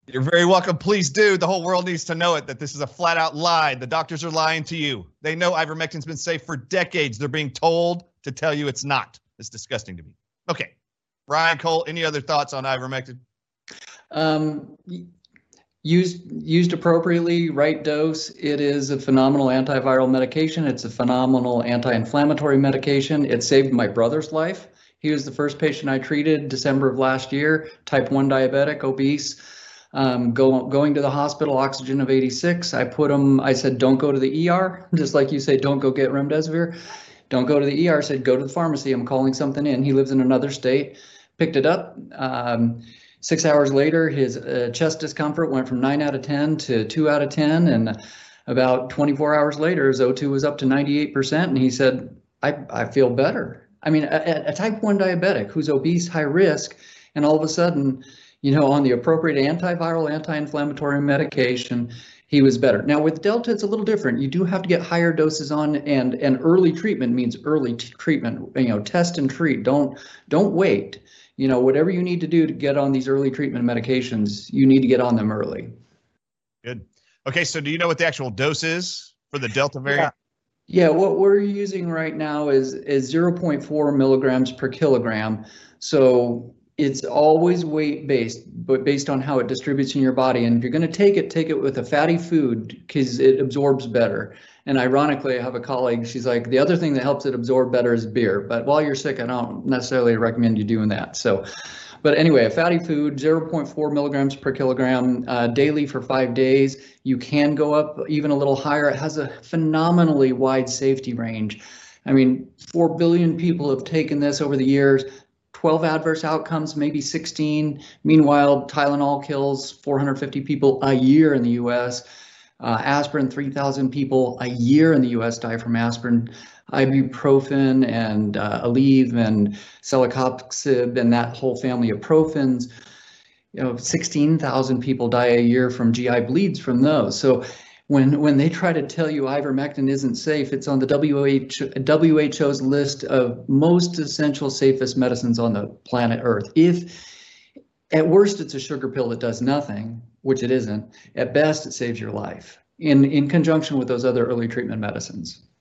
You're very welcome. Please do. The whole world needs to know it, that this is a flat out lie. The doctors are lying to you. They know ivermectin's been safe for decades. They're being told to tell you it's not. It's disgusting to me. Okay. Ryan Cole, any other thoughts on ivermectin? Um, used appropriately, right dose, it is a phenomenal antiviral medication. It's a phenomenal anti-inflammatory medication. It saved my brother's life. He was the first patient I treated December of last year, type 1 diabetic, obese. Going to the hospital, oxygen of 86. I said, don't go to the ER, just like you say, don't go get remdesivir. Don't go to the ER, said, go to the pharmacy. I'm calling something in. He lives in another state, picked it up. 6 hours later, his chest discomfort went from 9 out of 10 to 2 out of 10. And about 24 hours later, his O2 was up to 98%. And he said, I feel better. I mean, a type 1 diabetic who's obese, high risk, and all of a sudden, on the appropriate antiviral, anti-inflammatory medication, he was better. Now with Delta, it's a little different. You do have to get higher doses on, and early treatment means early treatment. Test and treat. Don't wait. Whatever you need to do to get on these early treatment medications, you need to get on them early. Good. Okay, so do you know what the actual dose is for the Delta variant? Yeah, what we're using right now is 0.4 milligrams per kilogram. So it's always weight based, but based on how it distributes in your body. And if you're going to take it with a fatty food because it absorbs better. And ironically, I have a colleague, she's like, the other thing that helps it absorb better is beer. But while you're sick, I don't necessarily recommend you doing that. But anyway, a fatty food, 0.4 milligrams per kilogram daily for 5 days. You can go up even a little higher. It has a phenomenally wide safety range. I mean, 4 billion people have taken this over the years. 12 adverse outcomes, maybe 16. Meanwhile, Tylenol kills 450 people a year in the US. Aspirin, 3,000 people a year in the US die from aspirin. Ibuprofen and Aleve and celecoxib and that whole family of profens. 16,000 people die a year from GI bleeds from those. So when they try to tell you ivermectin isn't safe, it's on the WHO's list of most essential, safest medicines on the planet Earth. If at worst it's a sugar pill that does nothing, which it isn't, at best it saves your life in conjunction with those other early treatment medicines.